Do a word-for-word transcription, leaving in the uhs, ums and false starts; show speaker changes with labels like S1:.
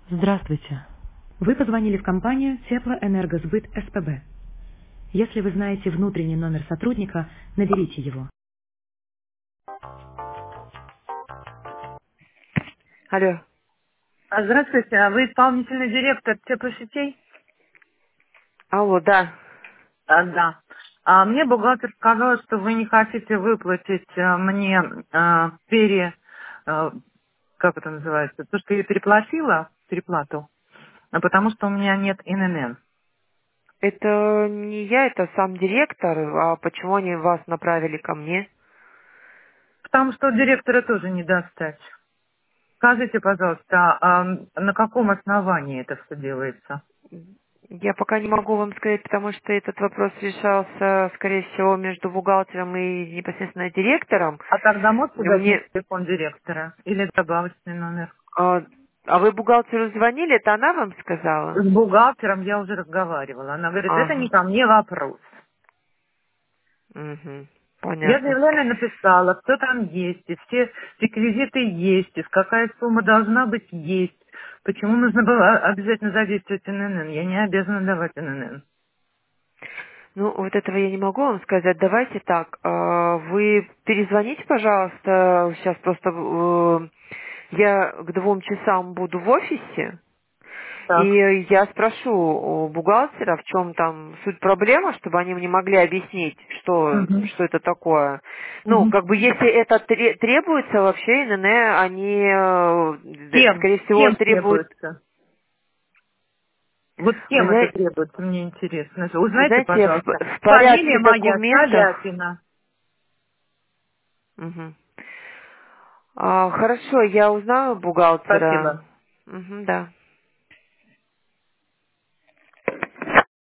S1: Здравствуйте. Вы позвонили в компанию Теплоэнергосбыт СПБ. Если вы знаете внутренний номер сотрудника, наберите его.
S2: Алло.
S3: А, Здравствуйте, а вы исполнительный директор теплосетей?
S2: Алло, да.
S3: А, да. А мне бухгалтер сказала, что вы не хотите выплатить а, мне а, пере... а, как это называется? То, что я переплатила, переплату, а потому что у меня нет эн эн эн.
S2: Это не я, это сам директор. А почему они вас направили ко мне?
S3: Потому что директора тоже не достать. Скажите, пожалуйста, а на каком основании это все делается?
S2: Я пока не могу вам сказать, потому что этот вопрос решался, скорее всего, между бухгалтером и непосредственно директором.
S3: А тогда можете дать мне
S2: Мне...
S3: телефон директора или добавочный номер?
S2: А, а вы бухгалтеру звонили? Это она вам сказала?
S3: С бухгалтером я уже разговаривала. Она говорит, это не
S2: Ага.
S3: ко мне вопрос.
S2: Угу.
S3: Я
S2: Понятно.
S3: заявление написала, кто там есть, и все реквизиты есть, и какая сумма должна быть есть. Почему нужно было обязательно задействовать эн эн эн? Я не обязана давать эн эн эн.
S2: Ну, вот этого я не могу вам сказать. Давайте так. а, Вы перезвоните, пожалуйста. Сейчас просто э, я к двум часам буду в офисе.
S3: Так.
S2: И я спрошу у бухгалтера, в чем там суть проблемы, чтобы они мне могли объяснить, что,
S3: Мгм.
S2: что это такое. Ну,
S3: Мгм.
S2: как бы, если это тре- требуется, вообще эн эн э, они, э,
S3: Кем?
S2: скорее всего,
S3: Кем
S2: требуют...
S3: требуется? Вот
S2: Вы
S3: кем это
S2: знаете,
S3: требуется, мне интересно.
S2: вы
S3: Узнайте,
S2: знаете, в,
S3: пожалуйста.
S2: в
S3: Фамилия
S2: порядке
S3: моя
S2: документов...
S3: Соляпина.
S2: Мгм. А, хорошо, я узнаю бухгалтера.
S3: Спасибо.
S2: Мгм, да.